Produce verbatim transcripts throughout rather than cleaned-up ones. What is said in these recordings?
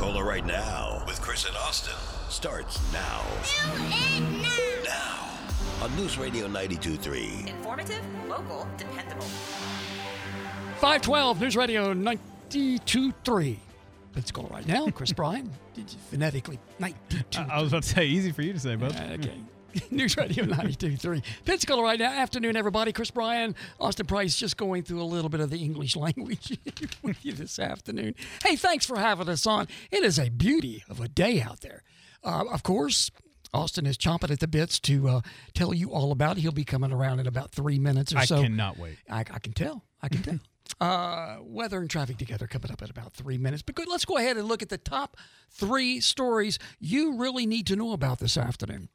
Pensacola Right Now with Chris and Austin starts now. now. Now. On News Radio ninety-two point three. Informative, local, dependable. five twelve, News Radio ninety-two point three. Pensacola Right Now. Chris Bryan. Did you phonetically? ninety-two. I, I was about to say, easy for you to say, bud. Uh, okay. News Radio ninety-two point three. Pensacola Right Now. Afternoon, everybody. Chris Bryan, Austin Price, just going through a little bit of the English language with you this afternoon. Hey, thanks for having us on. It is a beauty of a day out there. Uh, of course, Austin is chomping at the bits to uh, tell you all about it. He'll be coming around in about three minutes or I so. I cannot wait. I, I can tell. I can tell. Uh, weather and traffic together coming up in about three minutes. But good, let's go ahead and look at the top three stories you really need to know about this afternoon.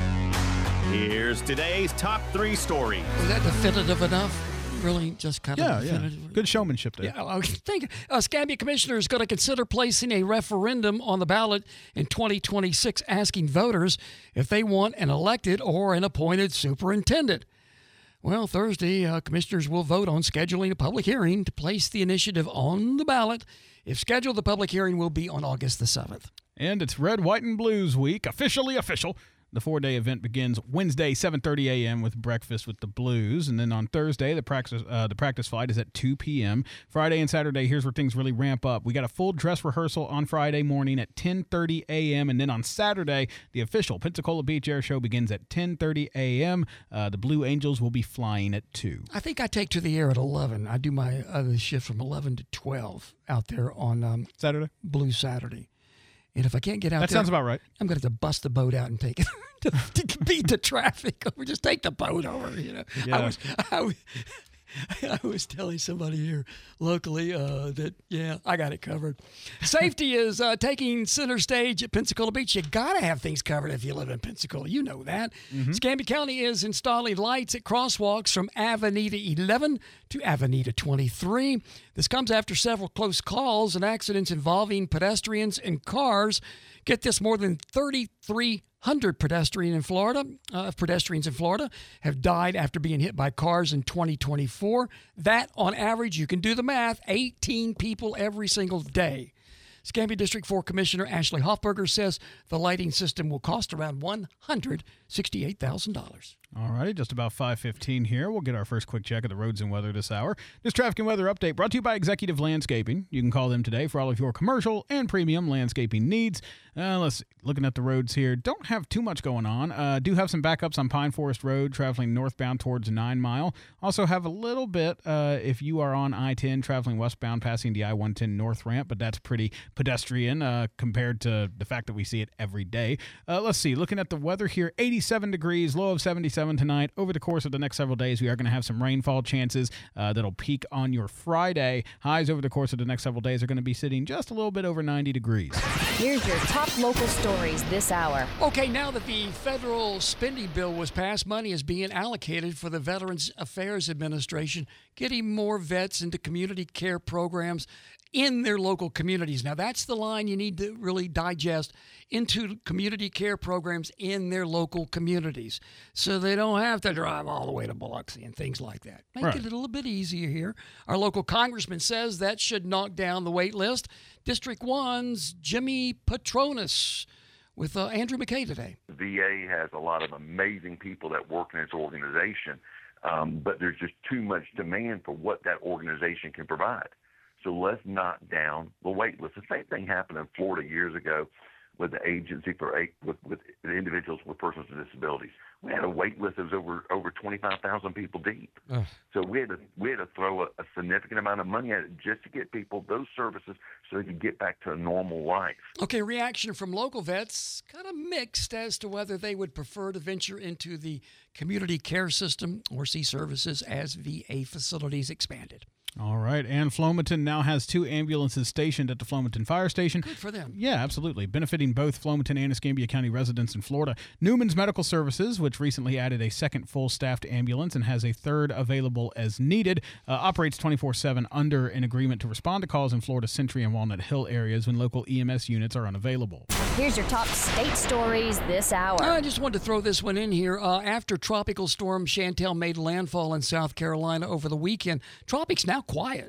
Here's today's top three stories. Was that definitive enough? Really, just kind Yeah, of yeah. definitive? Good showmanship there. Yeah, okay. Thank you. Uh, Escambia Commissioner is going to consider placing a referendum on the ballot in twenty twenty-six asking voters if they want an elected or an appointed superintendent. Well, Thursday, uh, commissioners will vote on scheduling a public hearing to place the initiative on the ballot. If scheduled, the public hearing will be on August the seventh. And it's Red, White, and Blues week, officially official. The four-day event begins Wednesday, seven thirty a.m. with breakfast with the Blues. And then on Thursday, the practice uh, the practice flight is at two p.m. Friday and Saturday, here's where things really ramp up. We got a full dress rehearsal on Friday morning at ten thirty a.m. And then on Saturday, the official Pensacola Beach Air Show begins at ten thirty a.m. Uh, the Blue Angels will be flying at two. I think I take to the air at eleven. I do my other shift from eleven to twelve out there on um, Saturday? Blue Saturday. And if I can't get out That there, sounds about right. I'm going to have to bust the boat out and take it to, to beat the traffic over. Just take the boat over, you know. Yeah. I was, I was, I was telling somebody here locally uh, that, yeah, I got it covered. Safety is uh, taking center stage at Pensacola Beach. You got to have things covered if you live in Pensacola. You know that. Mm-hmm. Escambia County is installing lights at crosswalks from Avenida eleven to Avenida twenty-three. This comes after several close calls and accidents involving pedestrians and cars. Get this, more than thirty-three hundred pedestrians in Florida, uh, pedestrians in Florida have died after being hit by cars in twenty twenty-four. That, on average, you can do the math, eighteen people every single day. Escambia District four Commissioner Ashley Hoffberger says the lighting system will cost around one hundred sixty-eight thousand dollars. All righty, just about five fifteen here. We'll get our first quick check of the roads and weather this hour. This traffic and weather update brought to you by Executive Landscaping. You can call them today for all of your commercial and premium landscaping needs. Uh, let's see. Looking at the roads here, don't have too much going on. Uh, do have some backups on Pine Forest Road, traveling northbound towards Nine Mile. Also have a little bit uh, if you are on I ten, traveling westbound, passing the I one ten north ramp, but that's pretty pedestrian uh, compared to the fact that we see it every day. Uh, let's see. Looking at the weather here, eighty-seven degrees, low of seventy-seven tonight. Over the course of the next several days, we are going to have some rainfall chances uh, that'll peak on your Friday. Highs over the course of the next several days are going to be sitting just a little bit over ninety degrees. Here's your top local stories this hour. Okay, now that the federal spending bill was passed, money is being allocated for the Veterans Affairs Administration, getting more vets into community care programs in their local communities. Now, that's the line you need to really digest, into community care programs in their local communities, so they don't have to drive all the way to Biloxi and things like that. Make Right. it a little bit easier here. Our local congressman says that should knock down the wait list. District one's Jimmy Patronis with uh, Andrew McKay today. The V A has a lot of amazing people that work in its organization, um, but there's just too much demand for what that organization can provide. So let's knock down the wait list. The same thing happened in Florida years ago with the agency for with, with individuals with persons with disabilities. We had a wait list that was over over twenty-five thousand people deep. Ugh. So we had to we had to throw a, a significant amount of money at it just to get people those services so they could get back to a normal life. Okay, reaction from local vets kind of mixed as to whether they would prefer to venture into the community care system or see services as V A facilities expanded. All right, and Flomaton now has two ambulances stationed at the Flomaton Fire Station. Good for them. Yeah, absolutely. Benefiting both Flomaton and Escambia County residents in Florida. Newman's Medical Services, which recently added a second full-staffed ambulance and has a third available as needed, uh, operates twenty-four seven under an agreement to respond to calls in Florida Century and Walnut Hill areas when local E M S units are unavailable. Here's your top state stories this hour. I just wanted to throw this one in here. Uh, after Tropical Storm Chantel made landfall in South Carolina over the weekend, Tropic's now quiet.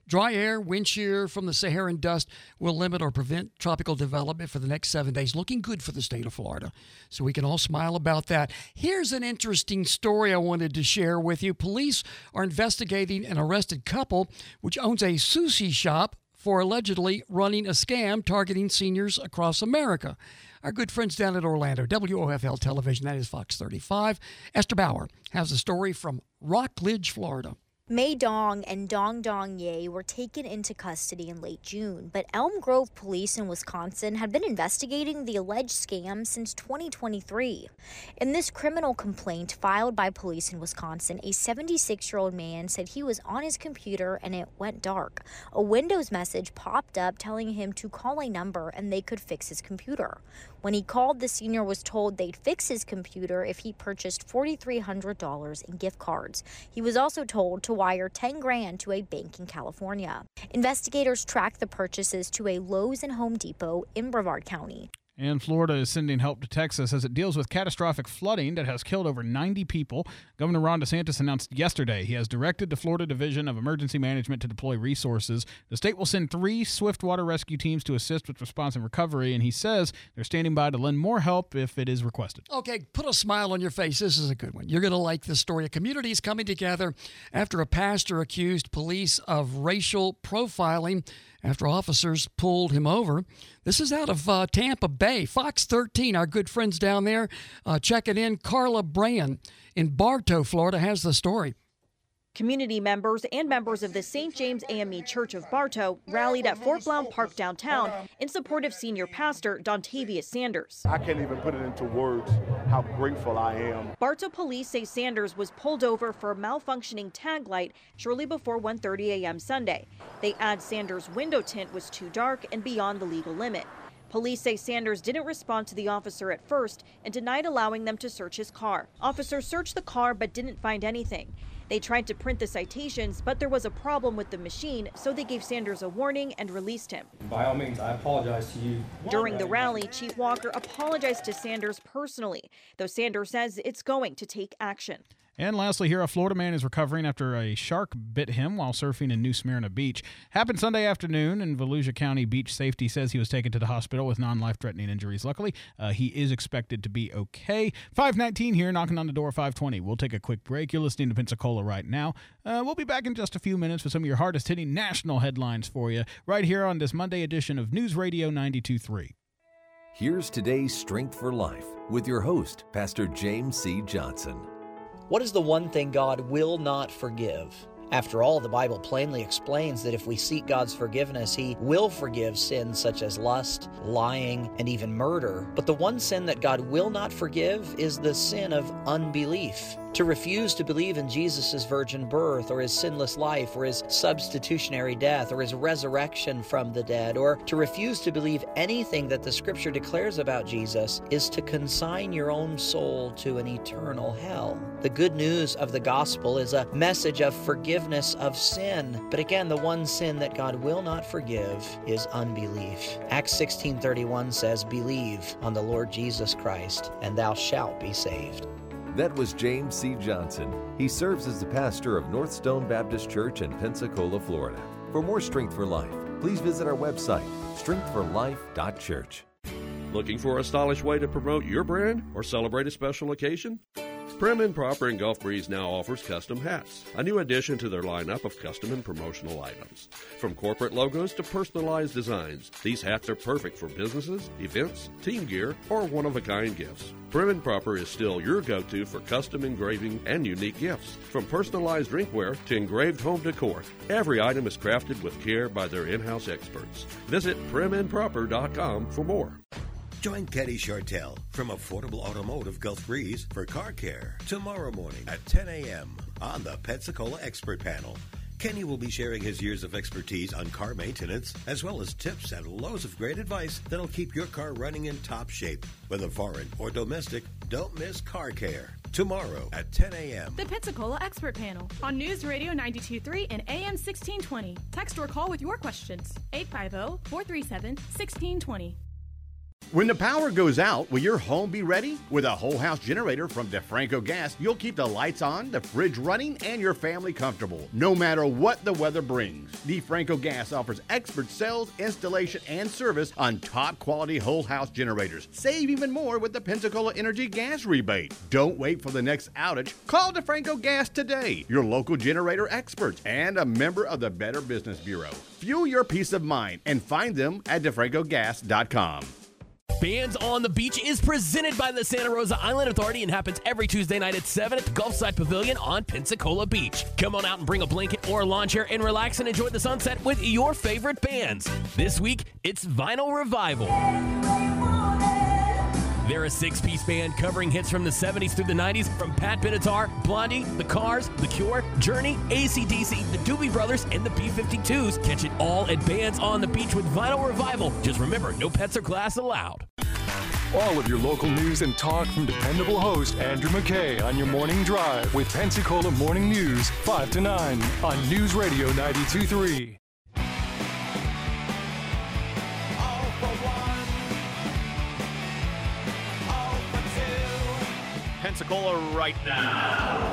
Dry air, wind shear from the Saharan dust will limit or prevent tropical development for the next seven days. Looking good for the state of Florida. So we can all smile about that. Here's an interesting story I wanted to share with you. Police are investigating an arrested couple which owns a sushi shop for allegedly running a scam targeting seniors across America. Our good friends down at Orlando, W O F L Television, that is Fox thirty-five. Esther Bauer has a story from Rockledge, Florida. Mei Dong and Dong Dong Ye were taken into custody in late June, but Elm Grove police in Wisconsin had been investigating the alleged scam since twenty twenty-three. In this criminal complaint filed by police in Wisconsin, a seventy-six-year-old man said he was on his computer and it went dark. A Windows message popped up telling him to call a number and they could fix his computer. When he called, the senior was told they'd fix his computer if he purchased four thousand three hundred dollars in gift cards. He was also told to wire ten grand to a bank in California. Investigators tracked the purchases to a Lowe's and Home Depot in Brevard County. And Florida is sending help to Texas as it deals with catastrophic flooding that has killed over ninety people. Governor Ron DeSantis announced yesterday he has directed the Florida Division of Emergency Management to deploy resources. The state will send three swift water rescue teams to assist with response and recovery, and he says they're standing by to lend more help if it is requested. Okay, put a smile on your face. This is a good one. You're going to like this story. A community is coming together after a pastor accused police of racial profiling after officers pulled him over. This is out of uh, Tampa Bay. Fox thirteen, our good friends down there, uh, checking in. Carla Brayan in Bartow, Florida, has the story. Community members and members of the Saint James A M E Church of Bartow rallied at Fort Blount Park downtown in support of senior pastor Dontavius Sanders. I can't even put it into words how grateful I am. Bartow police say Sanders was pulled over for a malfunctioning tag light shortly before one thirty a.m. Sunday. They add Sanders' window tint was too dark and beyond the legal limit. Police say Sanders didn't respond to the officer at first and denied allowing them to search his car. Officers searched the car but didn't find anything. They tried to print the citations, but there was a problem with the machine, so they gave Sanders a warning and released him. By all means, I apologize to you. During the rally, Chief Walker apologized to Sanders personally, though Sanders says it's going to take action. And lastly here, a Florida man is recovering after a shark bit him while surfing in New Smyrna Beach. Happened Sunday afternoon, and Volusia County Beach Safety says he was taken to the hospital with non-life-threatening injuries. Luckily, uh, he is expected to be okay. five nineteen here, knocking on the door, five twenty. We'll take a quick break. You're listening to Pensacola right now. Uh, we'll be back in just a few minutes with some of your hardest-hitting national headlines for you right here on this Monday edition of News Radio ninety-two point three. Here's today's Strength for Life with your host, Pastor James C. Johnson. What is the one thing God will not forgive? After all, the Bible plainly explains that if we seek God's forgiveness, He will forgive sins such as lust, lying, and even murder. But the one sin that God will not forgive is the sin of unbelief. To refuse to believe in Jesus' virgin birth, or His sinless life, or His substitutionary death, or His resurrection from the dead, or to refuse to believe anything that the Scripture declares about Jesus is to consign your own soul to an eternal hell. The good news of the gospel is a message of forgiveness of sin. But again, the one sin that God will not forgive is unbelief. Acts sixteen thirty-one says, "Believe on the Lord Jesus Christ, and thou shalt be saved." That was James C. Johnson. He serves as the pastor of North Stone Baptist Church in Pensacola, Florida. For more Strength for Life, please visit our website, strength for life dot church. Looking for a stylish way to promote your brand or celebrate a special occasion? Prim and Proper in Gulf Breeze now offers custom hats, a new addition to their lineup of custom and promotional items. From corporate logos to personalized designs, these hats are perfect for businesses, events, team gear, or one-of-a-kind gifts. Prim and Proper is still your go-to for custom engraving and unique gifts. From personalized drinkware to engraved home decor, every item is crafted with care by their in-house experts. Visit prim and proper dot com for more. Join Kenny Chartel from Affordable Automotive Gulf Breeze for car care tomorrow morning at ten a.m. on the Pensacola Expert Panel. Kenny will be sharing his years of expertise on car maintenance, as well as tips and loads of great advice that'll keep your car running in top shape. Whether foreign or domestic, don't miss car care. Tomorrow at ten a.m. The Pensacola Expert Panel on News Radio ninety-two point three and A M sixteen twenty. Text or call with your questions. eight five zero, four three seven, one six two zero. When the power goes out, will your home be ready? With a whole house generator from DeFranco Gas, you'll keep the lights on, the fridge running, and your family comfortable, no matter what the weather brings. DeFranco Gas offers expert sales, installation, and service on top quality whole house generators. Save even more with the Pensacola Energy Gas Rebate. Don't wait for the next outage. Call DeFranco Gas today, your local generator experts, and a member of the Better Business Bureau. Fuel your peace of mind and find them at DeFranco Gas dot com. Bands on the Beach is presented by the Santa Rosa Island Authority and happens every Tuesday night at seven at the Gulfside Pavilion on Pensacola Beach. Come on out and bring a blanket or a lawn chair and relax and enjoy the sunset with your favorite bands. This week, it's Vinyl Revival. They're a six-piece band covering hits from the seventies through the nineties from Pat Benatar, Blondie, The Cars, The Cure, Journey, A C D C, the Doobie Brothers, and the B fifty-twos. Catch it all at Bands on the Beach with Vinyl Revival. Just remember, no pets or glass allowed. All of your local news and talk from dependable host Andrew McKay on your morning drive with Pensacola Morning News, five to nine on News Radio ninety-two point three. Pensacola right now.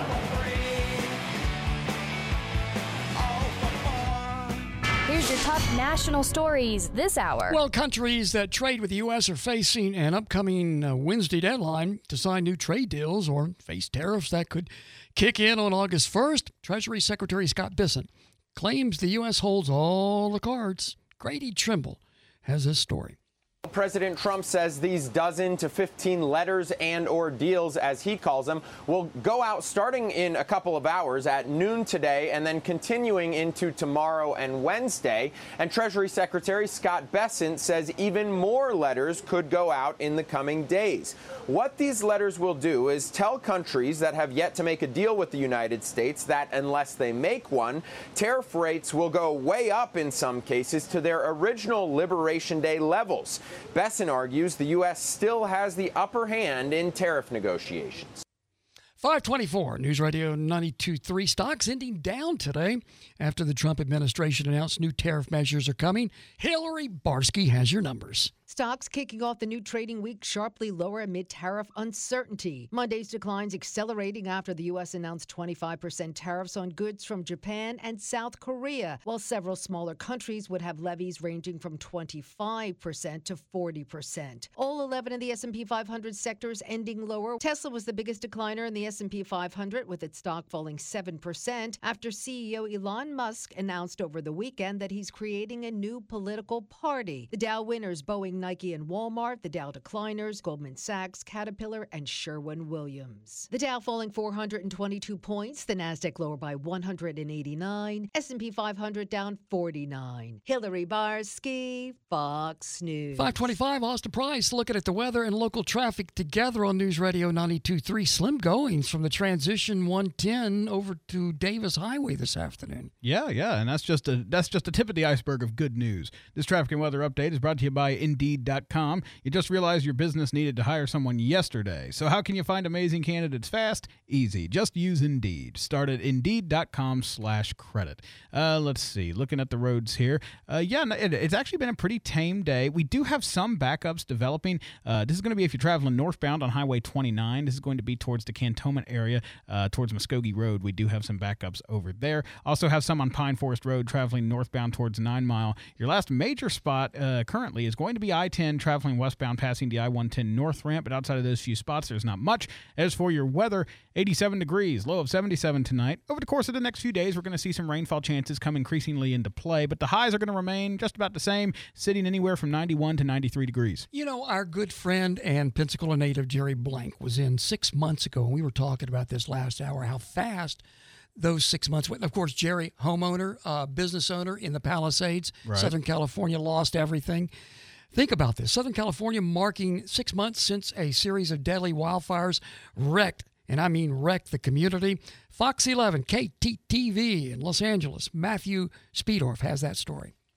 Here's your top national stories this hour. Well, countries that trade with the U S are facing an upcoming uh, Wednesday deadline to sign new trade deals or face tariffs that could kick in on August first. Treasury Secretary Scott Bessent claims the U S holds all the cards. Grady Trimble has this story. President Trump says these dozen to fifteen letters and or deals, as he calls them, will go out starting in a couple of hours at noon today and then continuing into tomorrow and Wednesday. And Treasury Secretary Scott Bessent says even more letters could go out in the coming days. What these letters will do is tell countries that have yet to make a deal with the United States that unless they make one, tariff rates will go way up in some cases to their original Liberation Day levels. Bessent argues the U S still has the upper hand in tariff negotiations. five twenty-four, News Radio ninety-two point three. Stocks ending down today after the Trump administration announced new tariff measures are coming. Hillary Barsky has your numbers. Stocks kicking off the new trading week sharply lower amid tariff uncertainty. Monday's declines accelerating after the U S announced twenty-five percent tariffs on goods from Japan and South Korea, while several smaller countries would have levies ranging from twenty-five percent to forty percent. All eleven of the S and P five hundred sectors ending lower. Tesla was the biggest decliner in the S and P five hundred, with its stock falling seven percent after C E O Elon Musk announced over the weekend that he's creating a new political party. The Dow winners, Boeing, Nike, and Walmart. The Dow decliners, Goldman Sachs, Caterpillar, and Sherwin-Williams. The Dow falling four hundred twenty-two points. The Nasdaq lower by one hundred eighty-nine. S and P five hundred down forty-nine. Hillary Barsky, Fox News. five twenty-five, Austin Price looking at the weather and local traffic together on News Radio ninety-two point three. Slim goings from the transition one ten over to Davis Highway this afternoon. Yeah, yeah, and that's just a that's just a tip of the iceberg of good news. This traffic and weather update is brought to you by Indeed dot com. You just realized your business needed to hire someone yesterday. So how can you find amazing candidates fast? Easy. Just use Indeed. Start at Indeed dot com slash credit. Uh, let's see. Looking at the roads here. Uh, yeah, it, it's actually been a pretty tame day. We do have some backups developing. Uh, this is going to be if you're traveling northbound on Highway twenty-nine. This is going to be towards the Cantonment area, uh, towards Muskogee Road. We do have some backups over there. Also have some on Pine Forest Road traveling northbound towards Nine Mile. Your last major spot uh, currently is going to be I ten traveling westbound passing the I one ten north ramp, but outside of those few spots, there's not much. As for your weather, eighty-seven degrees, low of seventy-seven tonight. Over the course of the next few days, we're going to see some rainfall chances come increasingly into play, but the highs are going to remain just about the same, sitting anywhere from ninety-one to ninety-three degrees. You know, our good friend and Pensacola native Jerry Blank was in six months ago, and we were talking about this last hour, how fast those six months went. Of course, Jerry, homeowner, uh, business owner in the Palisades, right. Southern California, lost everything. Think about this. Southern California marking six months since a series of deadly wildfires wrecked, and I mean wrecked, the community. Fox eleven, K T T V in Los Angeles. Matthew Speedorf has that story.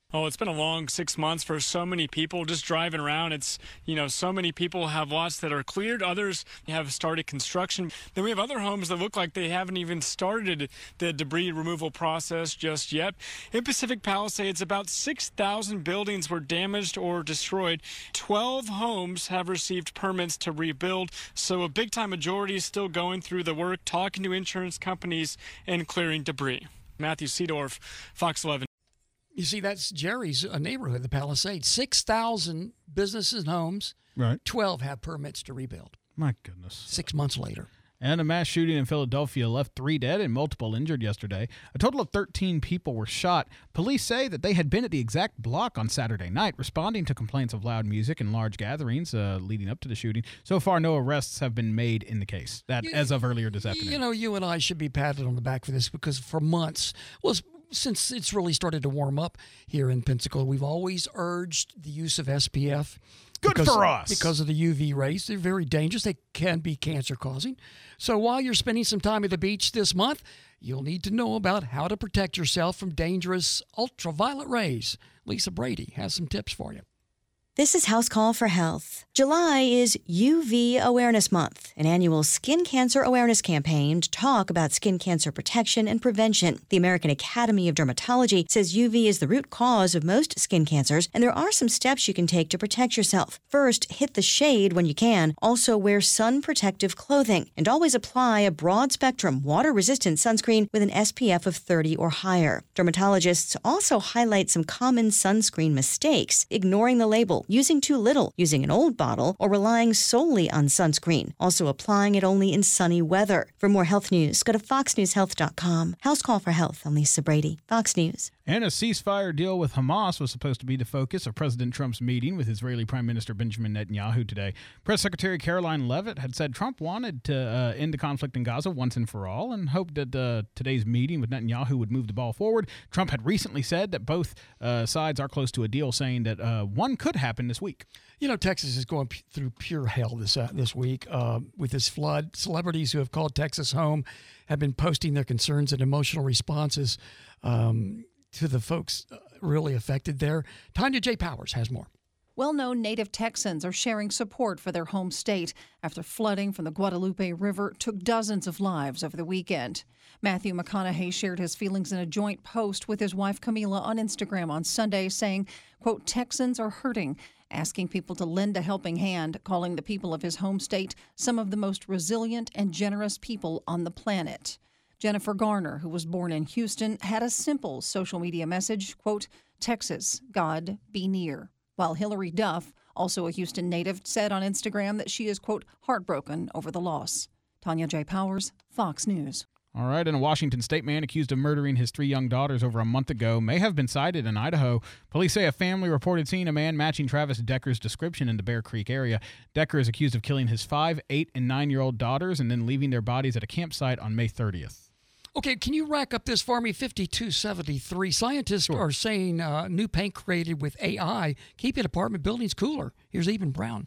Oh, it's been a long six months for so many people just driving around. It's, you know, so many people have lots that are cleared. Others have started construction. Then we have other homes that look like they haven't even started the debris removal process just yet. In Pacific Palisades, about six thousand buildings were damaged or destroyed. twelve homes have received permits to rebuild. So a big time majority is still going through the work, talking to insurance companies and clearing debris. Matthew Seedorf, Fox eleven. You see, that's Jerry's uh, neighborhood, the Palisades. six thousand businesses and homes. Right. twelve have permits to rebuild. My goodness. Six months later. And a mass shooting in Philadelphia left three dead and multiple injured yesterday. A total of thirteen people were shot. Police say that they had been at the exact block on Saturday night, responding to complaints of loud music and large gatherings uh, leading up to the shooting. So far, no arrests have been made in the case, that You- as of earlier this afternoon. You know, you and I should be patted on the back for this because for months, well, since it's really started to warm up here in Pensacola, we've always urged the use of S P F. Good because, for us. Because of the U V rays. They're very dangerous. They can be cancer-causing. So while you're spending some time at the beach this month, you'll need to know about how to protect yourself from dangerous ultraviolet rays. Lisa Brady has some tips for you. This is House Call for Health. July is U V Awareness Month, an annual skin cancer awareness campaign to talk about skin cancer protection and prevention. The American Academy of Dermatology says U V is the root cause of most skin cancers, and there are some steps you can take to protect yourself. First, hit the shade when you can. Also, wear sun protective clothing, and always apply a broad-spectrum, water-resistant sunscreen with an S P F of thirty or higher. Dermatologists also highlight some common sunscreen mistakes, ignoring the label, using too little, using an old bottle, or relying solely on sunscreen. Also applying it only in sunny weather. For more health news, go to fox news health dot com. House Call for Health. I'm Lisa Brady, Fox News. And a ceasefire deal with Hamas was supposed to be the focus of President Trump's meeting with Israeli Prime Minister Benjamin Netanyahu today. Press Secretary Caroline Leavitt had said Trump wanted to uh, end the conflict in Gaza once and for all and hoped that uh, today's meeting with Netanyahu would move the ball forward. Trump had recently said that both uh, sides are close to a deal, saying that uh, one could happen this week. You know, Texas is going p- through pure hell this uh, this week uh, with this flood. Celebrities who have called Texas home have been posting their concerns and emotional responses um, to the folks uh, really affected there. Tanya J. Powers has more. Well-known native Texans are sharing support for their home state after flooding from the Guadalupe River took dozens of lives over the weekend. Matthew McConaughey shared his feelings in a joint post with his wife Camila on Instagram on Sunday, saying, quote, Texans are hurting, asking people to lend a helping hand, calling the people of his home state some of the most resilient and generous people on the planet. Jennifer Garner, who was born in Houston, had a simple social media message, quote, Texas, God be near. While Hillary Duff, also a Houston native, said on Instagram that she is, quote, heartbroken over the loss. Tanya J. Powers, Fox News. All right, and a Washington state man accused of murdering his three young daughters over a month ago may have been cited in Idaho. Police say a family reported seeing a man matching Travis Decker's description in the Bear Creek area. Decker is accused of killing his five, eight, and nine-year-old daughters and then leaving their bodies at a campsite on May thirtieth. Okay, can you rack up this for me? fifty-two seventy-three. Scientists sure. are saying uh, new paint created with A I keeping apartment buildings cooler. Here's Eben Brown.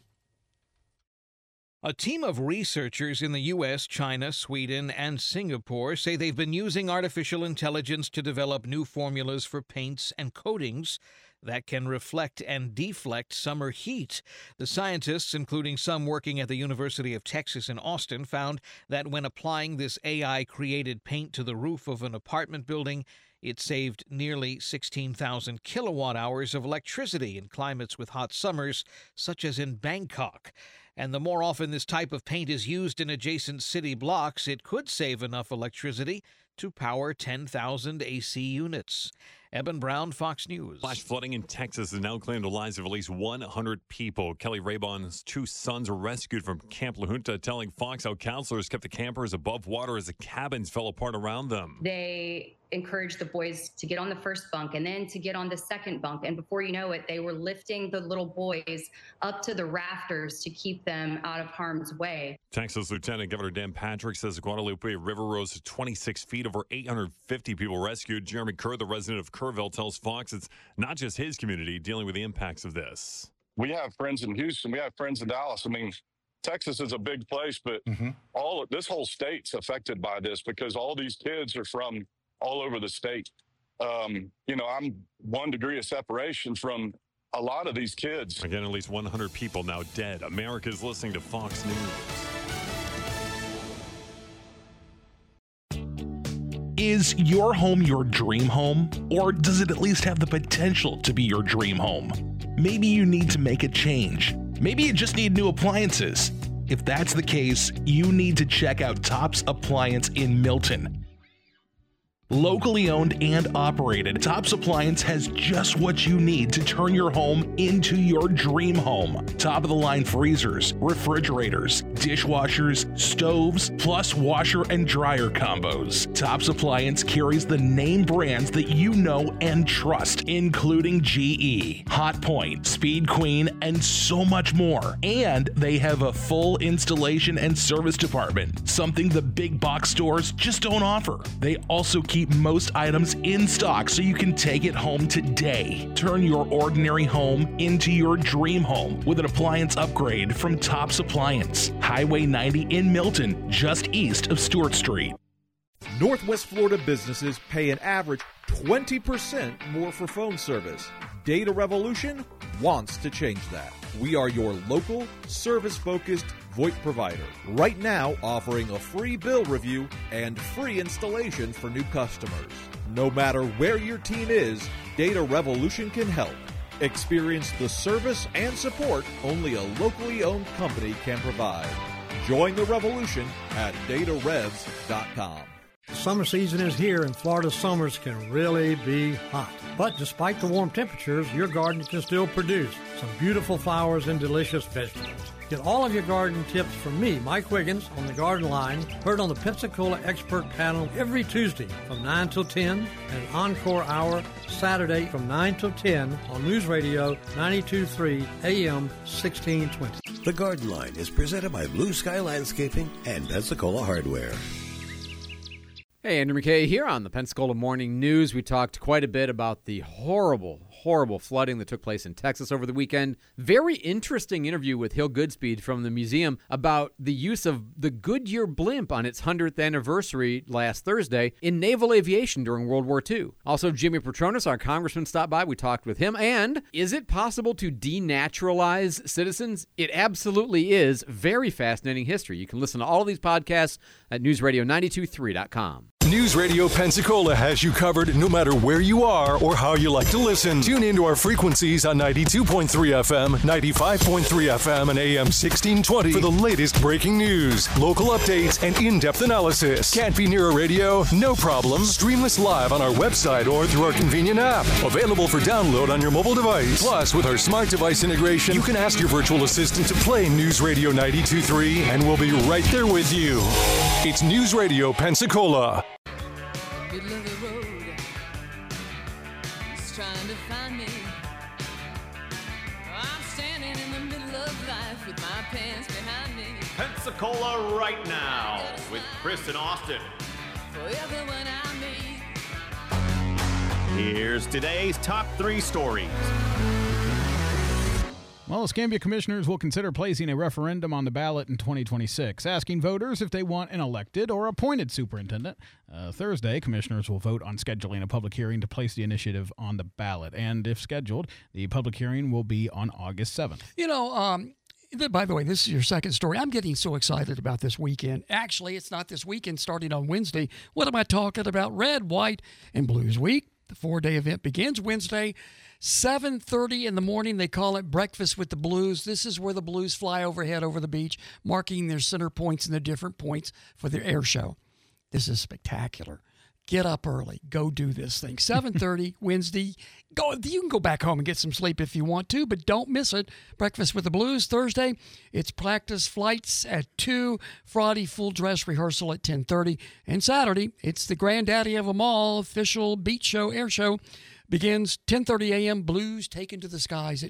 A team of researchers in the U S, China, Sweden, and Singapore say they've been using artificial intelligence to develop new formulas for paints and coatings that can reflect and deflect summer heat. The scientists, including some working at the University of Texas in Austin, found that when applying this A I-created paint to the roof of an apartment building, it saved nearly sixteen thousand kilowatt hours of electricity in climates with hot summers, such as in Bangkok. And the more often this type of paint is used in adjacent city blocks, it could save enough electricity to power ten thousand A C units. Eben Brown, Fox News. Flash flooding in Texas has now claimed the lives of at least one hundred people. Kelly Raybon's two sons were rescued from Camp La Junta, telling Fox how counselors kept the campers above water as the cabins fell apart around them. They encouraged the boys to get on the first bunk and then to get on the second bunk. And before you know it, they were lifting the little boys up to the rafters to keep them out of harm's way. Texas Lieutenant Governor Dan Patrick says the Guadalupe River rose to twenty-six feet, over eight hundred fifty people rescued. Jeremy Kerr, the resident of Kerrville, tells Fox it's not just his community dealing with the impacts of this. We have friends in Houston. We have friends in Dallas. I mean, Texas is a big place, but mm-hmm. all of, this whole state's affected by this because all these kids are from all over the state. um, you know, I'm one degree of separation from a lot of these kids. Again, at least one hundred people now dead. America's listening to Fox News. Is your home your dream home? Or does it at least have the potential to be your dream home? Maybe you need to make a change. Maybe you just need new appliances. If that's the case, you need to check out Tops Appliance in Milton. Locally owned and operated, Tops Appliance has just what you need to turn your home into your dream home. Top-of-the-line freezers, refrigerators, dishwashers, stoves, plus washer and dryer combos. Tops Appliance carries the name brands that you know and trust, including G E, Hotpoint, Speed Queen, and so much more. And they have a full installation and service department, something the big box stores just don't offer. They also keep most items in stock so you can take it home today. Turn your ordinary home into your dream home with an appliance upgrade from Tops Appliance. Highway ninety in Milton, just east of Stewart Street. Northwest Florida businesses pay an average twenty percent more for phone service. Data Revolution wants to change that. We are your local, service-focused VoIP provider. Right now, offering a free bill review and free installation for new customers. No matter where your team is, Data Revolution can help. Experience the service and support only a locally owned company can provide. Join the revolution at data revs dot com. The summer season is here, and Florida summers can really be hot. But despite the warm temperatures, your garden can still produce some beautiful flowers and delicious vegetables. Get all of your garden tips from me, Mike Wiggins, on the Garden Line, heard on the Pensacola Expert Panel every Tuesday from nine till ten, and an encore hour Saturday from nine till ten on News Radio ninety-two point three A M sixteen twenty. The Garden Line is presented by Blue Sky Landscaping and Pensacola Hardware. Hey, Andrew McKay here on the Pensacola Morning News. We talked quite a bit about the horrible, horrible flooding that took place in Texas over the weekend. Very interesting interview with Hill Goodspeed from the museum about the use of the Goodyear blimp on its hundredth anniversary last Thursday in naval aviation during World War Two. Also, Jimmy Petronas, our congressman, stopped by. We talked with him. And is it possible to denaturalize citizens? It absolutely is. Very fascinating history. You can listen to all of these podcasts at news radio nine two three dot com. News Radio Pensacola has you covered no matter where you are or how you like to listen. Tune into our frequencies on ninety-two point three F M, ninety-five point three F M, and A M sixteen twenty for the latest breaking news, local updates, and in-depth analysis. Can't be near a radio? No problem. Stream us live on our website or through our convenient app. Available for download on your mobile device. Plus, with our smart device integration, you can ask your virtual assistant to play News Radio ninety-two point three, and we'll be right there with you. It's News Radio Pensacola. Middle of the road, he's trying to find me. I'm standing in the middle of life with my pants behind me. Pensacola right now with Chris and Austin. Forever when I meet. Here's today's top three stories. Well, Escambia commissioners will consider placing a referendum on the ballot in twenty twenty-six, asking voters if they want an elected or appointed superintendent. Uh, Thursday, commissioners will vote on scheduling a public hearing to place the initiative on the ballot. And if scheduled, the public hearing will be on August seventh. You know, um, by the way, this is your second story. I'm getting so excited about this weekend. Actually, it's not this weekend, starting on Wednesday. What am I talking about? Red, White, and Blues Week. The four-day event begins Wednesday, seven thirty in the morning. They call it Breakfast with the Blues. This is where the Blues fly overhead over the beach, marking their center points and the different points for their air show. This is spectacular. Get up early. Go do this thing. seven thirty Wednesday. Go. You can go back home and get some sleep if you want to, but don't miss it. Breakfast with the Blues Thursday. It's practice flights at two. Friday, full dress rehearsal at ten thirty. And Saturday, it's the granddaddy of them all, official beach show, air show. Begins ten thirty a.m. Blues taken to the skies at two.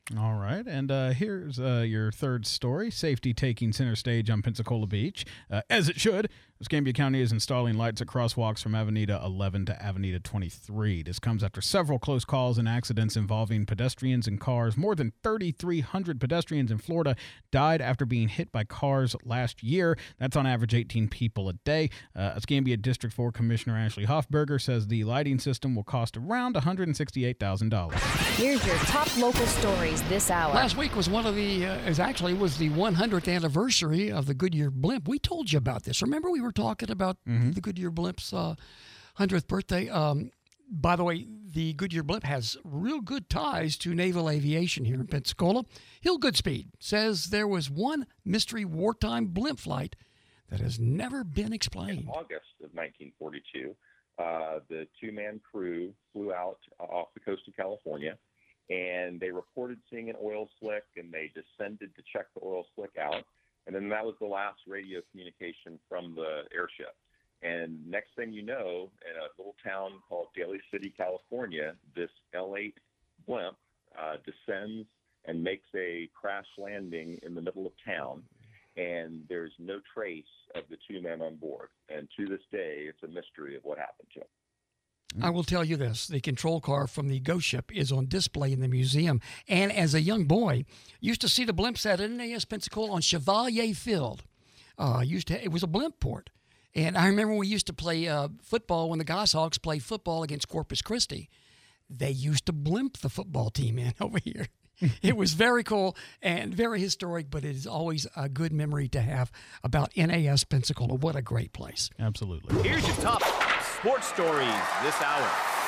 All right, and uh, here's uh, your third story. Safety taking center stage on Pensacola Beach, uh, as it should. Escambia County is installing lights at crosswalks from Avenida eleven to Avenida twenty-three. This comes after several close calls and accidents involving pedestrians and cars. More than thirty-three hundred pedestrians in Florida died after being hit by cars last year. That's on average eighteen people a day. Uh, Escambia District four Commissioner Ashley Hoffberger says the lighting system will cost around one hundred sixty-eight thousand dollars. Here's your top local stories this hour. Last week was one of the, uh, is actually was the one hundredth anniversary of the Goodyear blimp. We told you about this. Remember we were talking about mm-hmm. the Goodyear blimp's uh, one hundredth birthday. Um, by the way, the Goodyear blimp has real good ties to naval aviation here in Pensacola. Hill Goodspeed says there was one mystery wartime blimp flight that has never been explained. In August of nineteen forty-two, uh, the two-man crew flew out uh, off the coast of California, and they reported seeing an oil slick, and they descended to check the oil slick out. And then that was the last radio communication from the airship. And next thing you know, in a little town called Daly City, California, this L eight blimp uh, descends and makes a crash landing in the middle of town. And there's no trace of the two men on board. And to this day, it's a mystery of what happened to them. I will tell you this, the control car from the Ghost Ship is on display in the museum. And as a young boy, used to see the blimps at N A S Pensacola on Chevalier Field. Uh, used to, it was a blimp port. And I remember we used to play uh, football when the Goshawks played football against Corpus Christi. They used to blimp the football team in over here. It was very cool and very historic, but it is always a good memory to have about N A S Pensacola. What a great place. Absolutely. Here's your top sports stories this hour.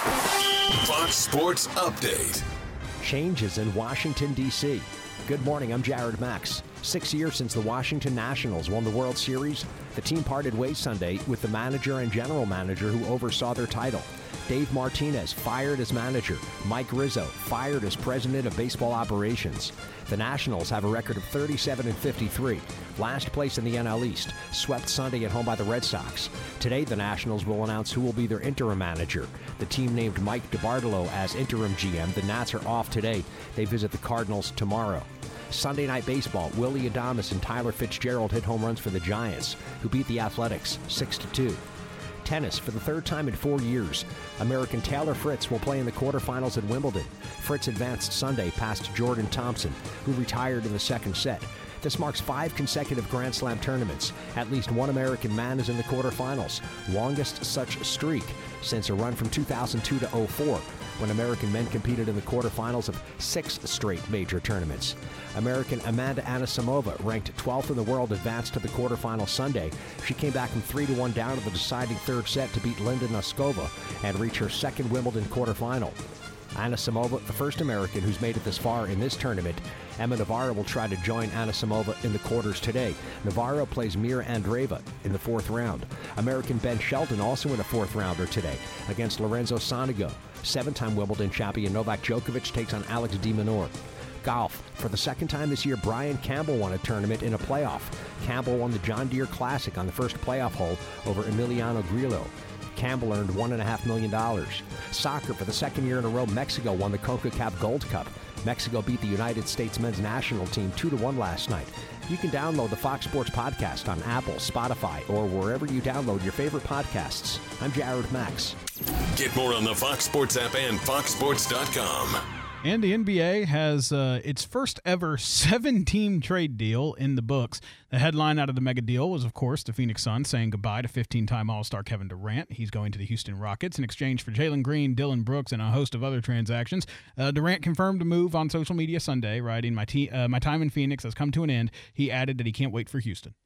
Fox Sports Update. Changes in Washington, D C Good morning, I'm Jared Max. Six years since the Washington Nationals won the World Series, the team parted ways Sunday with the manager and general manager who oversaw their title. Dave Martinez fired as manager. Mike Rizzo fired as president of baseball operations. The Nationals have a record of thirty-seven and fifty-three, last place in the N L East, swept Sunday at home by the Red Sox. Today, the Nationals will announce who will be their interim manager. The team named Mike DiBartolo as interim G M. The Nats are off today. They visit the Cardinals tomorrow. Sunday Night Baseball, Willie Adames and Tyler Fitzgerald hit home runs for the Giants, who beat the Athletics six to two. Tennis, for the third time in four years, American Taylor Fritz will play in the quarterfinals at Wimbledon. Fritz advanced Sunday past Jordan Thompson, who retired in the second set. This marks five consecutive Grand Slam tournaments. At least one American man is in the quarterfinals, longest such streak since a run from two thousand two to oh four, when American men competed in the quarterfinals of six straight major tournaments. American Amanda Anisimova, ranked twelfth in the world, advanced to the quarterfinals Sunday. She came back from three to one down to the deciding third set to beat Linda Noskova and reach her second Wimbledon quarterfinal. Anisimova, the first American who's made it this far in this tournament. Emma Navarro will try to join Anisimova in the quarters today. Navarro plays Mira Andreeva in the fourth round. American Ben Shelton also in a fourth rounder today against Lorenzo Sonego. Seven-time Wimbledon champion Novak Djokovic takes on Alex de Minaur. Golf. For the second time this year, Brian Campbell won a tournament in a playoff. Campbell won the John Deere Classic on the first playoff hole over Emiliano Grillo. Campbell earned one point five million dollars. Soccer. For the second year in a row, Mexico won the CONCACAF Gold Cup. Mexico beat the United States men's national team two to one last night. You can download the Fox Sports Podcast on Apple, Spotify, or wherever you download your favorite podcasts. I'm Jared Max. Get more on the Fox Sports app and fox sports dot com. And the N B A has uh, its first ever seven-team trade deal in the books. The headline out of the mega deal was, of course, the Phoenix Suns saying goodbye to fifteen-time All-Star Kevin Durant. He's going to the Houston Rockets in exchange for Jalen Green, Dillon Brooks, and a host of other transactions. Uh, Durant confirmed a move on social media Sunday, writing, my, te- uh, my time in Phoenix has come to an end. He added that he can't wait for Houston.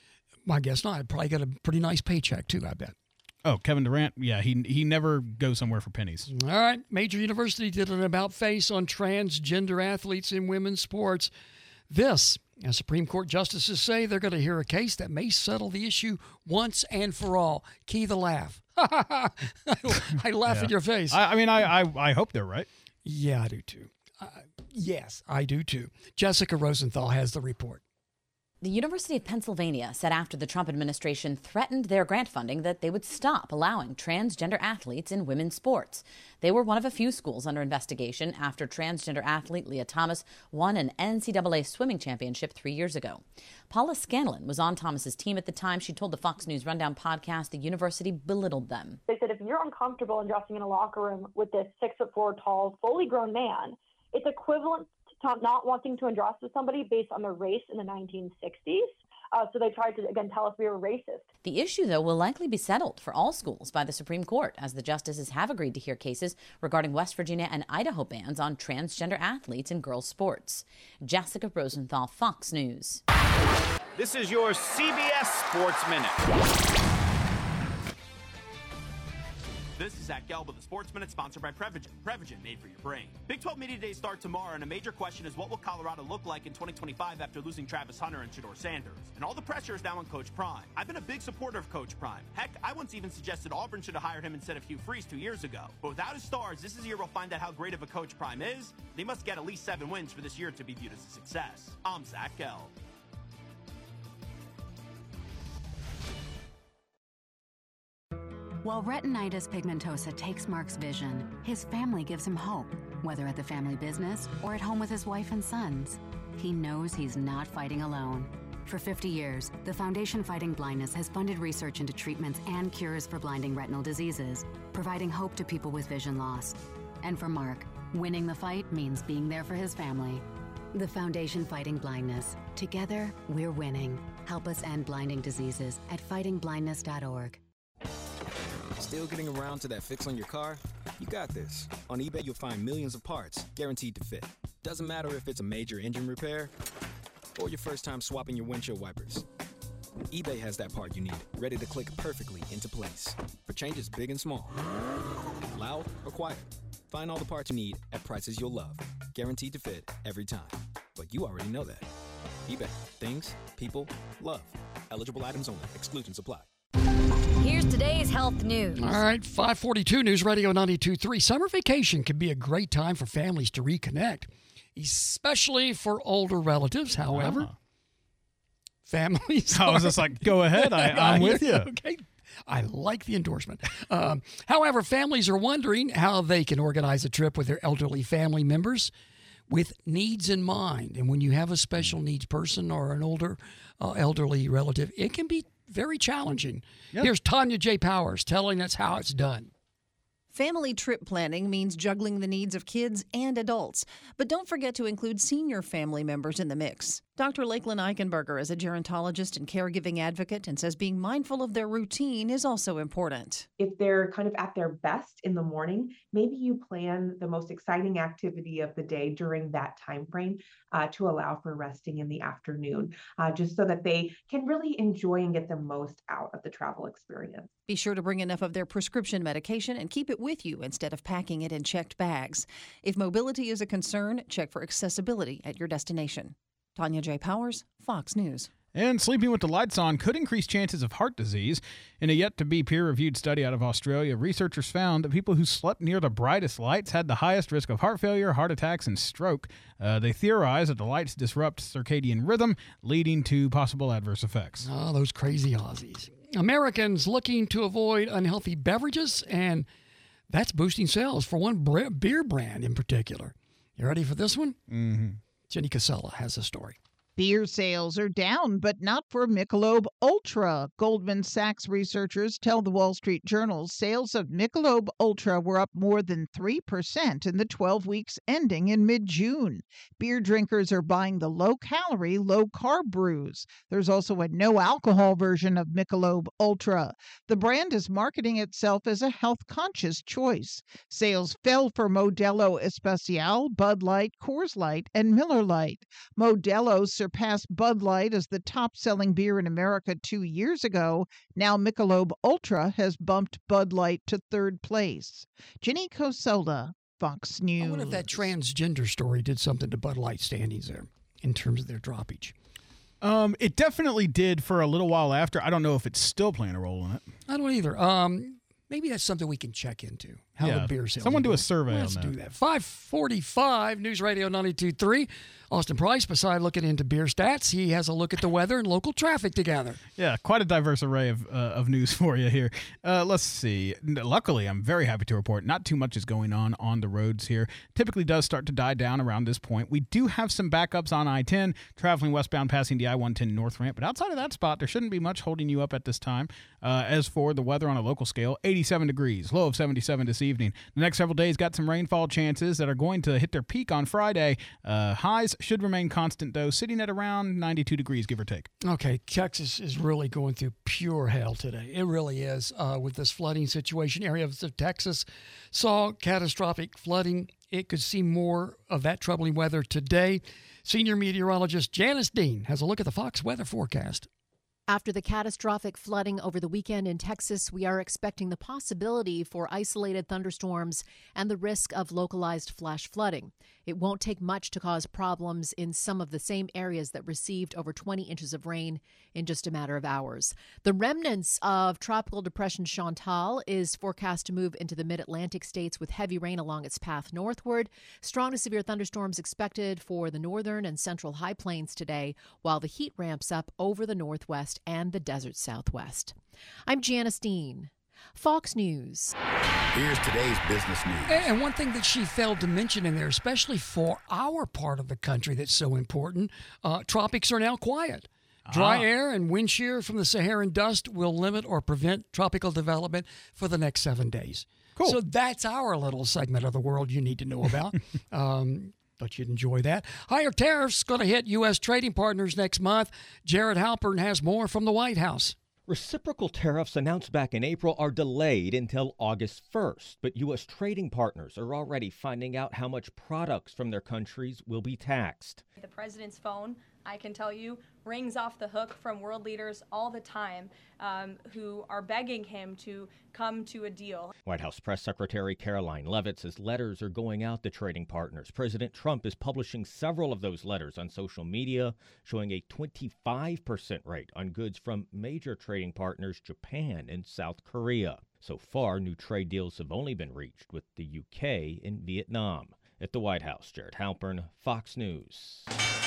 I guess not. I'd probably got a pretty nice paycheck, too, I bet. Oh, Kevin Durant, yeah, he he never goes somewhere for pennies. All right. Major University did an about-face on transgender athletes in women's sports. This, as Supreme Court justices say, they're going to hear a case that may settle the issue once and for all. Key the laugh. I laugh yeah. at your face. I, I mean, I, I I hope they're right. Yeah, I do too. Uh, yes, I do too. Jessica Rosenthal has the report. The University of Pennsylvania said after the Trump administration threatened their grant funding that they would stop allowing transgender athletes in women's sports. They were one of a few schools under investigation after transgender athlete Leah Thomas won an N C double A swimming championship three years ago. Paula Scanlon was on Thomas's team at the time. She told the Fox News Rundown podcast the university belittled them. They said if you're uncomfortable in dressing in a locker room with this six foot four tall, fully grown man, it's equivalent to not wanting to undress with somebody based on their race in the nineteen sixties. Uh, so they tried to, again, tell us we were racist. The issue, though, will likely be settled for all schools by the Supreme Court, as the justices have agreed to hear cases regarding West Virginia and Idaho bans on transgender athletes in girls' sports. Jessica Rosenthal, Fox News. This is your C B S Sports Minute. This is Zach Gelb with the Sports Minute, sponsored by Prevagen. Prevagen, made for your brain. Big twelve Media Days start tomorrow, and a major question is what will Colorado look like in twenty twenty-five after losing Travis Hunter and Shedeur Sanders? And all the pressure is now on Coach Prime. I've been a big supporter of Coach Prime. Heck, I once even suggested Auburn should have hired him instead of Hugh Freeze two years ago. But without his stars, this is the year we'll find out how great of a Coach Prime is. They must get at least seven wins for this year to be viewed as a success. I'm Zach Gelb. While retinitis pigmentosa takes Mark's vision, his family gives him hope, whether at the family business or at home with his wife and sons. He knows he's not fighting alone. For fifty years, the Foundation Fighting Blindness has funded research into treatments and cures for blinding retinal diseases, providing hope to people with vision loss. And for Mark, winning the fight means being there for his family. The Foundation Fighting Blindness. Together, we're winning. Help us end blinding diseases at fighting blindness dot org. Still getting around to that fix on your car? You got this. On eBay, you'll find millions of parts guaranteed to fit. Doesn't matter if it's a major engine repair or your first time swapping your windshield wipers. eBay has that part you need, ready to click perfectly into place for changes big and small, loud or quiet. Find all the parts you need at prices you'll love, guaranteed to fit every time. But you already know that. eBay. Things, people, love. Eligible items only. Exclusions apply. Here's today's health news. All right, five forty-two News Radio ninety-two point three. Summer vacation can be a great time for families to reconnect, especially for older relatives. However, Ah. families. I was are- just like, go ahead. I, I'm with you. Okay. I like the endorsement. Um, however, families are wondering how they can organize a trip with their elderly family members with needs in mind. And when you have a special needs person or an older uh, elderly relative, it can be very challenging. Yep. Here's Tanya J. Powers telling us how it's done. Family trip planning means juggling the needs of kids and adults, but don't forget to include senior family members in the mix. Doctor Lakeland Eichenberger is a gerontologist and caregiving advocate and says being mindful of their routine is also important. If they're kind of at their best in the morning, maybe you plan the most exciting activity of the day during that time frame uh, to allow for resting in the afternoon, uh, just so that they can really enjoy and get the most out of the travel experience. Be sure to bring enough of their prescription medication and keep it with you instead of packing it in checked bags. If mobility is a concern, check for accessibility at your destination. Tanya J. Powers, Fox News. And sleeping with the lights on could increase chances of heart disease. In a yet-to-be peer-reviewed study out of Australia, researchers found that people who slept near the brightest lights had the highest risk of heart failure, heart attacks, and stroke. Uh, they theorize that the lights disrupt circadian rhythm, leading to possible adverse effects. Oh, those crazy Aussies. Americans looking to avoid unhealthy beverages, and that's boosting sales for one bre- beer brand in particular. You ready for this one? Mm-hmm. Jenny Casella has a story. Beer sales are down, but not for Michelob Ultra. Goldman Sachs researchers tell the Wall Street Journal sales of Michelob Ultra were up more than three percent in the twelve weeks ending in mid-June. Beer drinkers are buying the low-calorie, low-carb brews. There's also a no-alcohol version of Michelob Ultra. The brand is marketing itself as a health-conscious choice. Sales fell for Modelo Especial, Bud Light, Coors Light, and Miller Lite. Modelo surpassed Bud Light as the top-selling beer in America two years ago. Now Michelob Ultra has bumped Bud Light to third place. Jenny Coselda, Fox News. I wonder if that transgender story did something to Bud Light standings there in terms of their droppage. Um, it definitely did for a little while after. I don't know if it's still playing a role in it. I don't either. Um, maybe that's something we can check into. How Yeah. the beer sales. Someone are do a doing. survey Let's on that. do that. five forty-five News Radio ninety-two point three. Austin Price, beside looking into beer stats, he has a look at the weather and local traffic together. Yeah, quite a diverse array of uh, of news for you here. Uh, let's see. Luckily, I'm very happy to report not too much is going on on the roads here. Typically does start to die down around this point. We do have some backups on I ten, traveling westbound passing the I one ten North Ramp, but outside of that spot, there shouldn't be much holding you up at this time. Uh, as for the weather on a local scale, eighty-seven degrees, low of seventy-seven this evening. The next several days got some rainfall chances that are going to hit their peak on Friday. Uh, highs should remain constant, though, sitting at around ninety-two degrees, give or take. Okay, Texas is really going through pure hell today. It really is, uh, with this flooding situation. Areas of Texas saw catastrophic flooding. It could see more of that troubling weather today. Senior meteorologist Janice Dean has a look at the Fox weather forecast. After the catastrophic flooding over the weekend in Texas, we are expecting the possibility for isolated thunderstorms and the risk of localized flash flooding. It won't take much to cause problems in some of the same areas that received over twenty inches of rain in just a matter of hours. The remnants of Tropical Depression Chantal is forecast to move into the mid-Atlantic states with heavy rain along its path northward. Strong to severe thunderstorms expected for the northern and central high plains today, while the heat ramps up over the northwest and the desert southwest. I'm Janice Dean, Fox News. Here's today's business news. And one thing that she failed to mention in there, especially for our part of the country that's so important, uh, tropics are now quiet. Dry ah. air and wind shear from the Saharan dust will limit or prevent tropical development for the next seven days. Cool. So that's our little segment of the world you need to know about. um, Thought you'd enjoy that. Higher tariffs going to hit U S trading partners next month. Jared Halpern has more from the White House. Reciprocal tariffs announced back in April are delayed until August first, but U S trading partners are already finding out how much products from their countries will be taxed. The president's phone, I can tell you, rings off the hook from world leaders all the time um, who are begging him to come to a deal. White House Press Secretary Caroline Leavitt says letters are going out to trading partners. President Trump is publishing several of those letters on social media, showing a twenty-five percent rate on goods from major trading partners Japan and South Korea. So far, new trade deals have only been reached with the U K and Vietnam. At the White House, Jared Halpern, Fox News.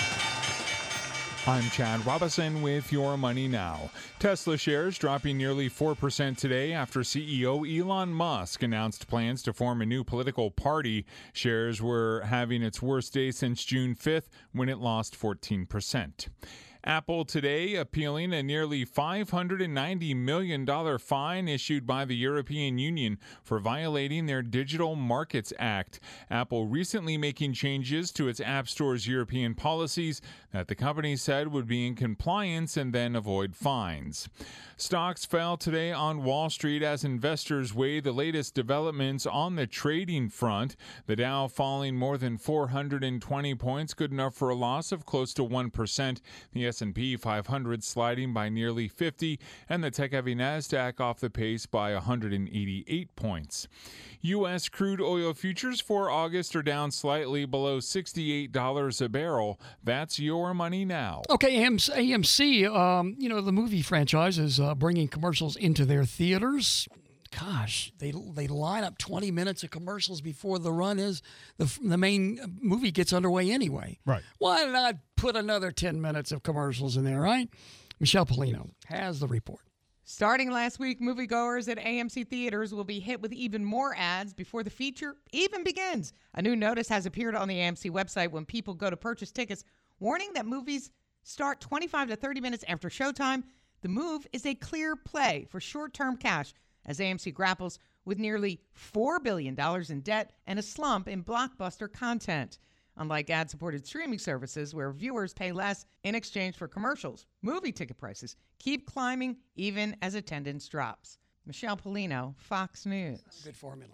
I'm Chad Robinson with Your Money Now. Tesla shares dropping nearly four percent today after C E O Elon Musk announced plans to form a new political party. Shares were having its worst day since June fifth when it lost fourteen percent. Apple today appealing a nearly five hundred ninety million dollars fine issued by the European Union for violating their Digital Markets Act. Apple recently making changes to its App Store's European policies that the company said would be in compliance and then avoid fines. Stocks fell today on Wall Street as investors weigh the latest developments on the trading front. The Dow falling more than four hundred twenty points, good enough for a loss of close to one percent. The S and P five hundred sliding by nearly fifty, and the tech-heavy NASDAQ off the pace by one hundred eighty-eight points. U S crude oil futures for August are down slightly below sixty-eight dollars a barrel. That's Your Money Now. Okay, A M C, um, you know, the movie franchise is uh, bringing commercials into their theaters. Gosh, they they line up twenty minutes of commercials before the run is the the main movie gets underway anyway. Right. Why not put another ten minutes of commercials in there, right? Michelle Polino has the report. Starting last week, moviegoers at A M C theaters will be hit with even more ads before the feature even begins. A new notice has appeared on the A M C website when people go to purchase tickets, warning that movies start twenty-five to thirty minutes after showtime. The move is a clear play for short-term cash as A M C grapples with nearly four billion dollars in debt and a slump in blockbuster content. Unlike ad-supported streaming services where viewers pay less in exchange for commercials, movie ticket prices keep climbing even as attendance drops. Michelle Polino, Fox News. Good formula.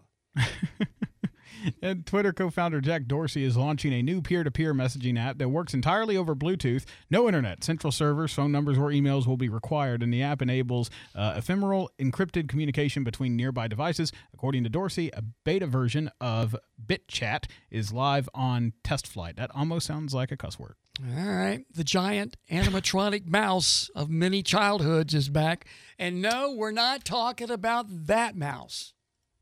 And Twitter co-founder Jack Dorsey is launching a new peer-to-peer messaging app that works entirely over Bluetooth. No internet, central servers, phone numbers, or emails will be required, and the app enables uh, ephemeral, encrypted communication between nearby devices. According to Dorsey, a beta version of BitChat is live on test flight. That almost sounds like a cuss word. All right. The giant animatronic mouse of many childhoods is back. And no, we're not talking about that mouse.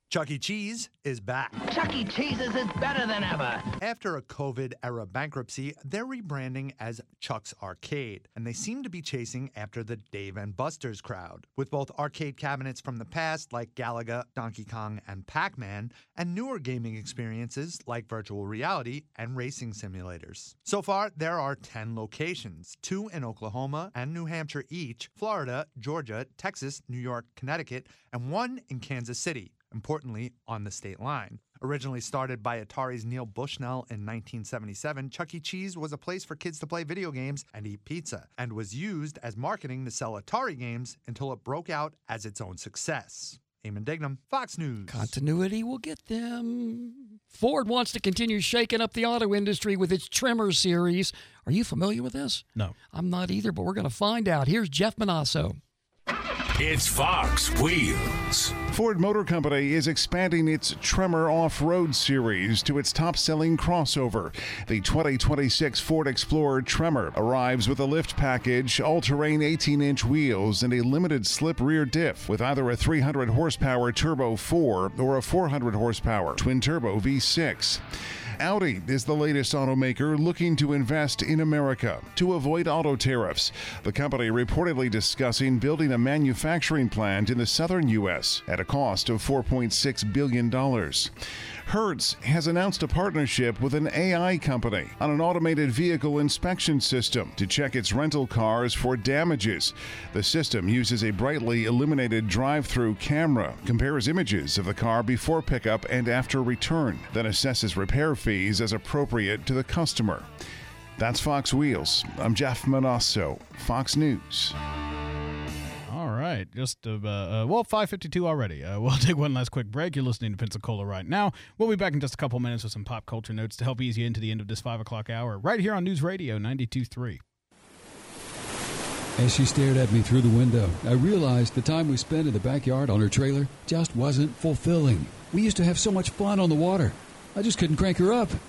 Chuck E. Cheese is back. Chuck E. Cheese's is better than ever. After a COVID-era bankruptcy, they're rebranding as Chuck's Arcade, and they seem to be chasing after the Dave and Buster's crowd, with both arcade cabinets from the past like Galaga, Donkey Kong, and Pac-Man, and newer gaming experiences like virtual reality and racing simulators. So far, there are ten locations, two in Oklahoma and New Hampshire each, Florida, Georgia, Texas, New York, Connecticut, and one in Kansas City. Importantly, on the state line. Originally started by Atari's Neil Bushnell in nineteen seventy-seven, Chuck E. Cheese was a place for kids to play video games and eat pizza, and was used as marketing to sell Atari games until it broke out as its own success. Eamon Dignam, Fox News. Continuity will get them. Ford wants to continue shaking up the auto industry with its Tremor series. Are you familiar with this? No. I'm not either, but we're going to find out. Here's Jeff Manasso. It's Fox Wheels. Ford Motor Company is expanding its Tremor Off-Road series to its top-selling crossover. The twenty twenty-six Ford Explorer Tremor arrives with a lift package, all-terrain eighteen-inch wheels, and a limited slip rear diff with either a three hundred horsepower Turbo four or a four hundred horsepower twin-turbo V six. Audi is the latest automaker looking to invest in America to avoid auto tariffs. The company reportedly discussing building a manufacturing plant in the southern U S at a cost of four point six billion dollars. Hertz has announced a partnership with an A I company on an automated vehicle inspection system to check its rental cars for damages. The system uses a brightly illuminated drive-through camera, compares images of the car before pickup and after return, then assesses repair fees as appropriate to the customer. That's Fox Wheels. I'm Jeff Manasso, Fox News. All right, just uh, uh, well, five fifty-two already. Uh, we'll take one last quick break. You're listening to Pensacola right now. We'll be back in just a couple minutes with some pop culture notes to help ease you into the end of this five o'clock hour, right here on News Radio ninety-two point three. As she stared at me through the window, I realized the time we spent in the backyard on her trailer just wasn't fulfilling. We used to have so much fun on the water. I just couldn't crank her up.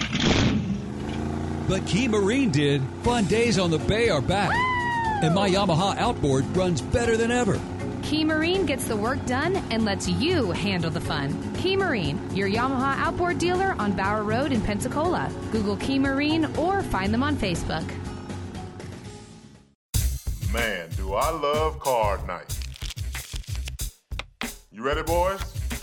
But Key Marine did. Fun days on the bay are back. And my Yamaha outboard runs better than ever. Key Marine gets the work done and lets you handle the fun. Key Marine, your Yamaha outboard dealer on Bower Road in Pensacola. Google Key Marine or find them on Facebook. Man, do I love card night. You ready, boys?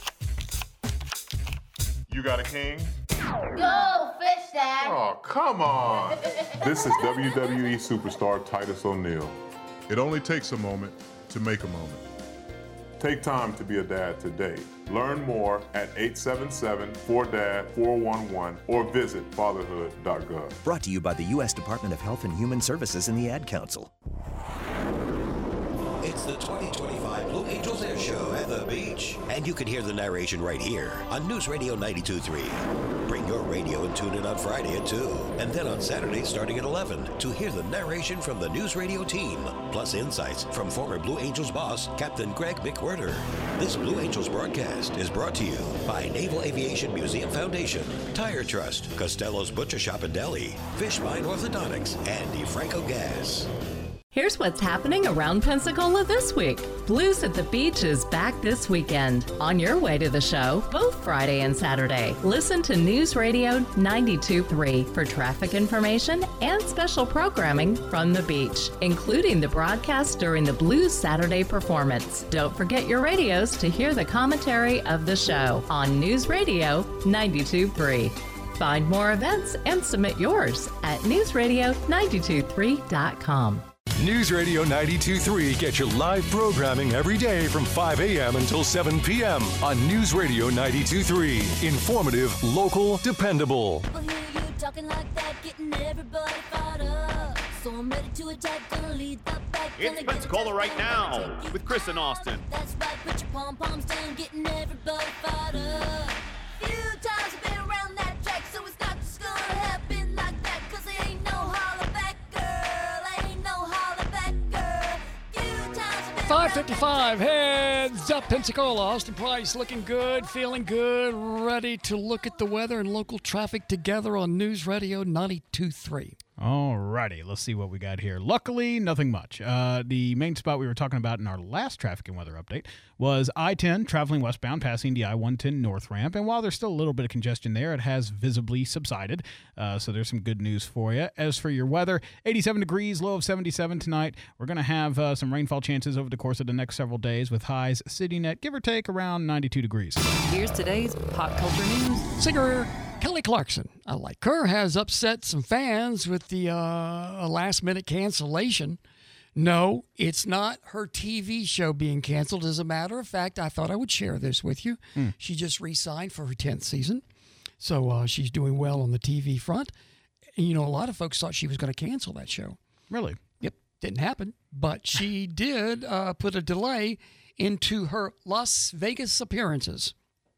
You got a king? Go fish, Dad! Oh, come on! This is W W E superstar Titus O'Neil. It only takes a moment to make a moment. Take time to be a dad today. Learn more at eight seven seven, four D A D, four one one or visit fatherhood dot gov. Brought to you by the U S Department of Health and Human Services and the Ad Council. It's the twenty twenty-five Blue Angels Air Show at the beach. And you can hear the narration right here on News Radio ninety-two point three. Bring your radio and tune in on Friday at two. And then on Saturday starting at eleven to hear the narration from the News Radio team. Plus insights from former Blue Angels boss, Captain Greg McWhirter. This Blue Angels broadcast is brought to you by Naval Aviation Museum Foundation, Tire Trust, Costello's Butcher Shop and Deli, Fishbein Orthodontics, and DeFranco Gas. Here's what's happening around Pensacola this week. Blues at the Beach is back this weekend. On your way to the show, both Friday and Saturday, listen to News Radio ninety-two point three for traffic information and special programming from the beach, including the broadcast during the Blues Saturday performance. Don't forget your radios to hear the commentary of the show on News Radio ninety-two point three. Find more events and submit yours at news radio nine two three dot com. News Radio ninety-two point three gets your live programming every day from five a.m. until seven p.m. on News Radio ninety-two point three. Informative, local, dependable. Well, hear you talking like that, getting everybody fired up. So I'm ready to attack, gonna lead the back. It's Pensacola right now with Chris and Austin. That's right, put your pom-poms down, getting everybody fired up. Few times I've been around that track, so it's not just gonna happen like that, cause there ain't no holler back, girl, ain't no holler back, girl. Few times I've been five fifty-five, heads up Pensacola. Austin Price looking good, feeling good, ready to look at the weather and local traffic together on News Radio ninety-two point three. All righty, let's see what we got here. Luckily, nothing much. Uh, the main spot we were talking about in our last traffic and weather update was I ten traveling westbound passing the I one ten north ramp. And while there's still a little bit of congestion there, it has visibly subsided. Uh, so there's some good news for you. As for your weather, eighty-seven degrees, low of seventy-seven tonight. We're going to have uh, some rainfall chances over the course of the next several days with highs sitting at, give or take, around ninety-two degrees. Here's today's pop culture news. Singer Kelly Clarkson, I like her, has upset some fans with the uh, last-minute cancellation. No, it's not her T V show being canceled. As a matter of fact, I thought I would share this with you. Mm. She just re-signed for her tenth season, so uh, she's doing well on the T V front. And, you know, a lot of folks thought she was going to cancel that show. Really? Yep, didn't happen. But she did uh, put a delay into her Las Vegas appearances.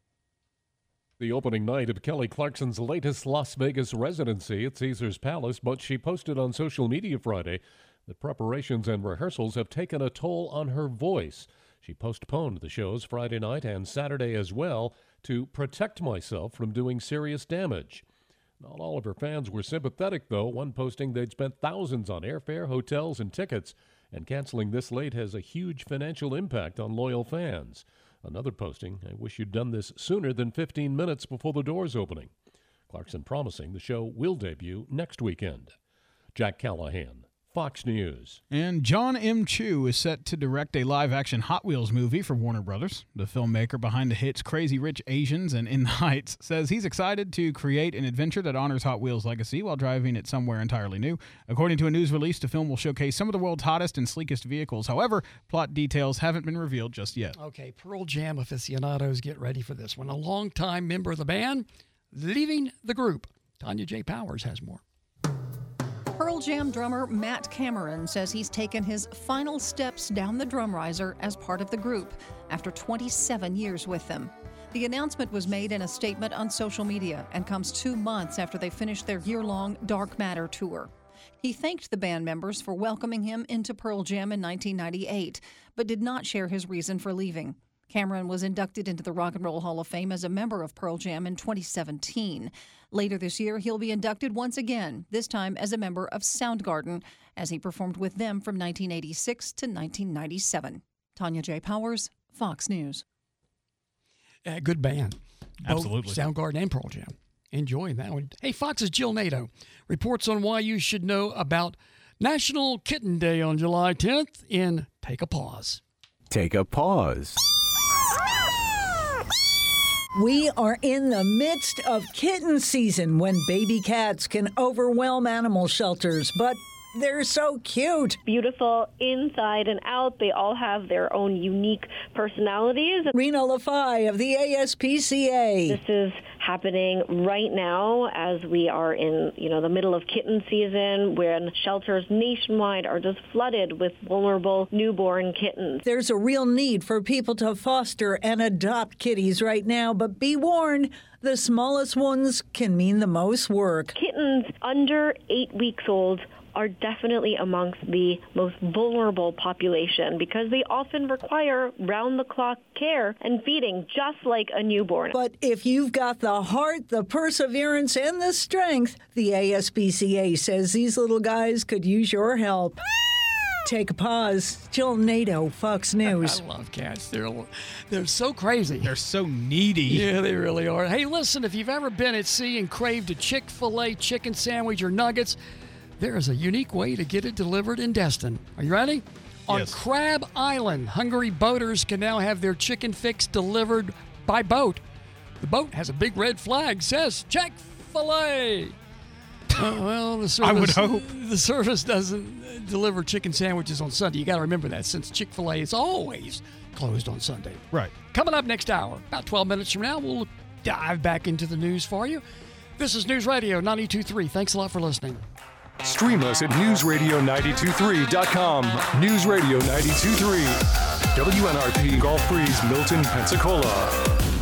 The opening night of Kelly Clarkson's latest Las Vegas residency at Caesars Palace, but she posted on social media Friday that preparations and rehearsals have taken a toll on her voice. She postponed the shows Friday night and Saturday as well to protect myself from doing serious damage. Not all of her fans were sympathetic, though, one posting they'd spent thousands on airfare, hotels, and tickets, and canceling this late has a huge financial impact on loyal fans. Another posting, I wish you'd done this sooner than fifteen minutes before the doors opening. Clarkson promising the show will debut next weekend. Jack Callahan, Fox News. And John M. Chu is set to direct a live-action Hot Wheels movie for Warner Brothers. The filmmaker behind the hits Crazy Rich Asians and In the Heights says he's excited to create an adventure that honors Hot Wheels' legacy while driving it somewhere entirely new. According to a news release, the film will showcase some of the world's hottest and sleekest vehicles. However, plot details haven't been revealed just yet. Okay, Pearl Jam aficionados, get ready for this one. A longtime member of the band leaving the group. Tanya J. Powers has more. Pearl Jam drummer Matt Cameron says he's taken his final steps down the drum riser as part of the group after twenty-seven years with them. The announcement was made in a statement on social media and comes two months after they finished their year-long Dark Matter tour. He thanked the band members for welcoming him into Pearl Jam in nineteen ninety-eight, but did not share his reason for leaving. Cameron was inducted into the Rock and Roll Hall of Fame as a member of Pearl Jam in twenty seventeen. Later this year, he'll be inducted once again, this time as a member of Soundgarden, as he performed with them from nineteen eighty-six to nineteen ninety-seven. Tanya J. Powers, Fox News. Uh, good band. Absolutely. Both Soundgarden and Pearl Jam. Enjoying that one. Hey, Fox's Jill Nato reports on why you should know about National Kitten Day on July tenth in Take a Pause. Take a pause. We are in the midst of kitten season when baby cats can overwhelm animal shelters, but they're so cute. Beautiful inside and out. They all have their own unique personalities. Rena LaFai of the A S P C A. This is happening right now as we are in, you know, the middle of kitten season, when shelters nationwide are just flooded with vulnerable newborn kittens. There's a real need for people to foster and adopt kitties right now, but be warned, the smallest ones can mean the most work. Kittens under eight weeks old are definitely amongst the most vulnerable population because they often require round-the-clock care and feeding, just like a newborn. But if you've got the heart, the perseverance, and the strength, the A S P C A says these little guys could use your help. Take a pause. Jill Nato, Fox News. I love cats. They're, they're so crazy. They're so needy. Yeah, they really are. Hey, listen, if you've ever been at sea and craved a Chick-fil-A chicken sandwich or nuggets, there is a unique way to get it delivered in Destin. Are you ready? On yes. Crab Island, hungry boaters can now have their chicken fix delivered by boat. The boat has a big red flag, says Chick-fil-A. Uh, well, the service, I would hope. The service doesn't deliver chicken sandwiches on Sunday. You got to remember that, since Chick-fil-A is always closed on Sunday. Right. Coming up next hour, about twelve minutes from now, we'll dive back into the news for you. This is News Radio ninety-two point three. Thanks a lot for listening. Stream us at news radio nine two three dot com. News Radio ninety-two point three. W N R P Gulf Breeze, Milton, Pensacola.